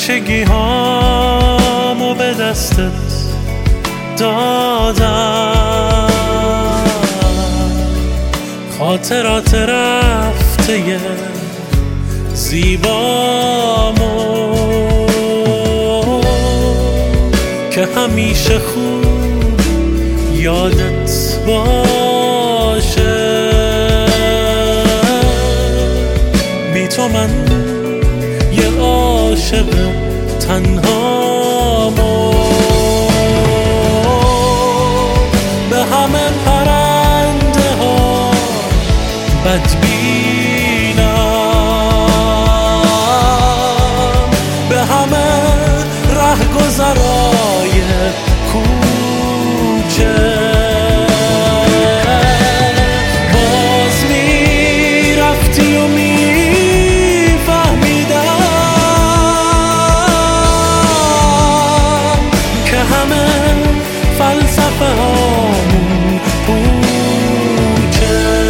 بچگی هامو به دستت دادم، خاطرات رفته زیبامو که همیشه خوب یادت باشه. بی تو من یه عاشق تنهامو، به همه پرنده ها بدبینم، به همه رهگذرای کوچه باز میرفتی و میفهمیدم که همه فلسفه هامون پوچه.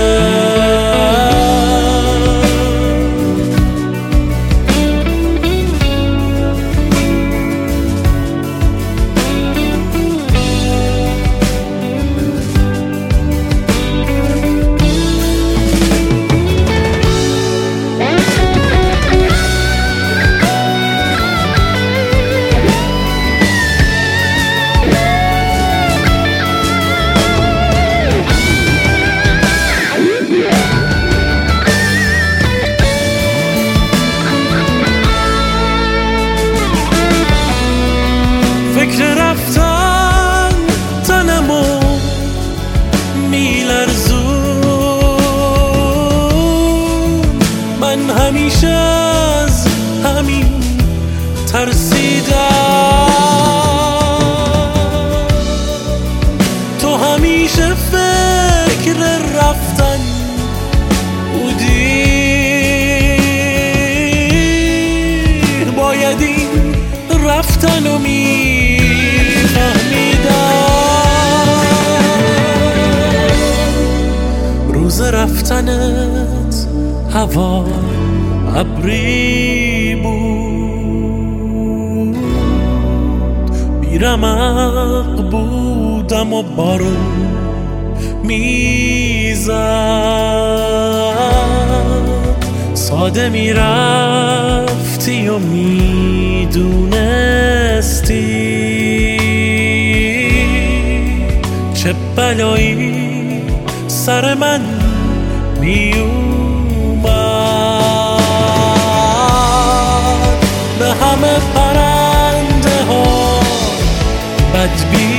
فکر رفتن تنمو میلرزون، من همیشه از همین ترسیدم، تو همیشه فکر رفتن بودی، باید این رفتنو روز رفتنت هوا ابری بود، بیرمق بودم و بارون میزد، ساده میرفتی و میدونستی چه بلایی سر من میومد، به همه پرنده ها بدبینم،